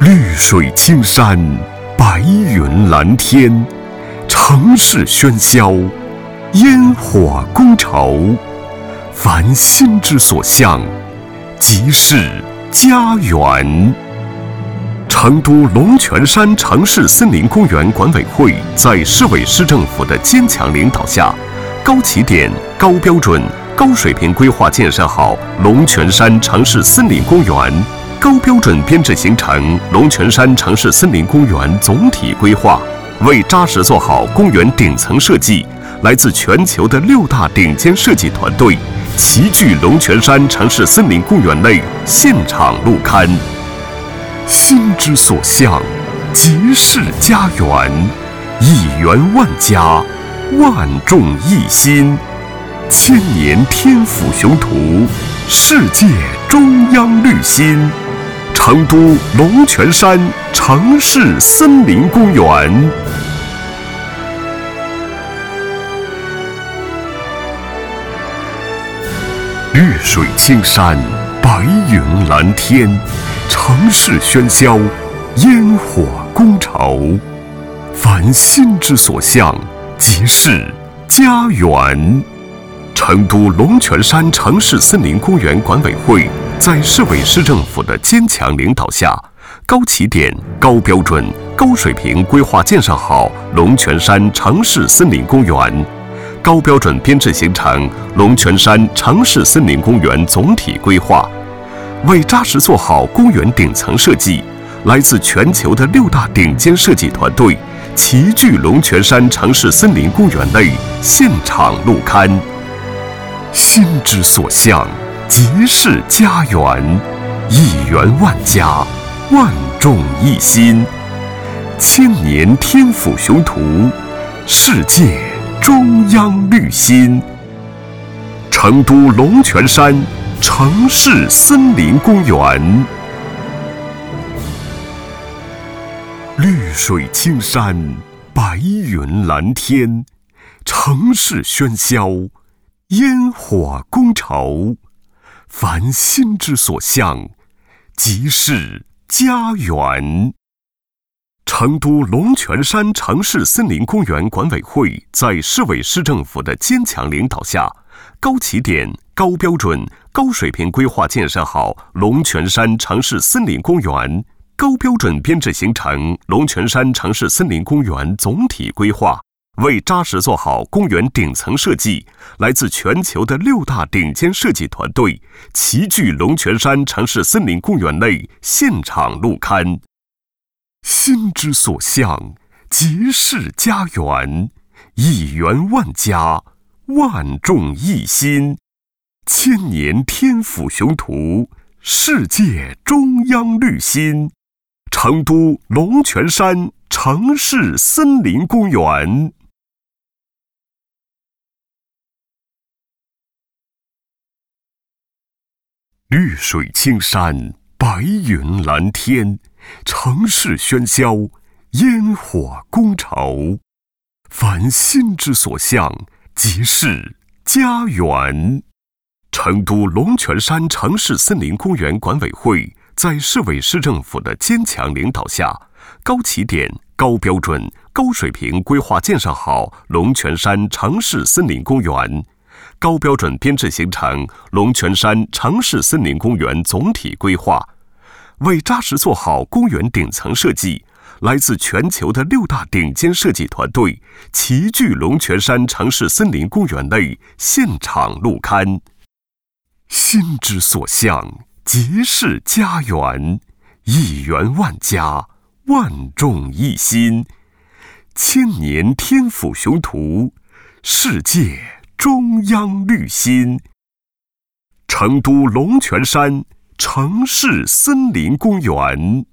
绿水青山，白云蓝天，城市喧嚣，烟火工潮，凡心之所向，即是家园。成都龙泉山城市森林公园管委会在市委市政府的坚强领导下，高起点、高标准、高水平规划建设好龙泉山城市森林公园，高标准编制形成龙泉山城市森林公园总体规划，为扎实做好公园顶层设计，来自全球的6大顶尖设计团队齐聚龙泉山城市森林公园内现场录刊。心之所向，即是家园。一园万家，万众一心。千年天府雄图，世界中央绿心。成都龙泉山城市森林公园。绿水青山，白云蓝天，城市喧嚣，烟火工潮，凡心之所向，即是家园。成都龙泉山城市森林公园管委会在市委市政府的坚强领导下，高起点、高标准、高水平规划建设好龙泉山城市森林公园，高标准编制形成龙泉山城市森林公园总体规划，为扎实做好公园顶层设计，来自全球的6大顶尖设计团队齐聚龙泉山城市森林公园内现场录刊。心之所向，即是家园。一园万家，万众一心。千年天府雄图，世界中央绿心。成都龙泉山城市森林公园。绿水青山，白云蓝天，城市喧嚣，烟火工潮，凡心之所向，即是家园。成都龙泉山城市森林公园管委会在市委市政府的坚强领导下，高起点、高标准、高水平规划建设好龙泉山城市森林公园，高标准编制形成龙泉山城市森林公园总体规划，为扎实做好公园顶层设计，来自全球的6大顶尖设计团队齐聚龙泉山城市森林公园内现场录刊。心之所向，即是家园。一园万家，万众一心。千年天府雄图，世界中央绿心。成都龙泉山城市森林公园。绿水青山，白云蓝天，城市喧嚣，烟火工潮，凡心之所向，即是家园。成都龙泉山城市森林公园管委会在市委市政府的坚强领导下，高起点、高标准、高水平规划建设好龙泉山城市森林公园，高标准编制形成龙泉山城市森林公园总体规划，为扎实做好公园顶层设计，来自全球的6大顶尖设计团队齐聚龙泉山城市森林公园内现场录刊。心之所向，即是家园。一园万家，万众一心。千年天府雄图，世界中央绿心。成都龙泉山城市森林公园。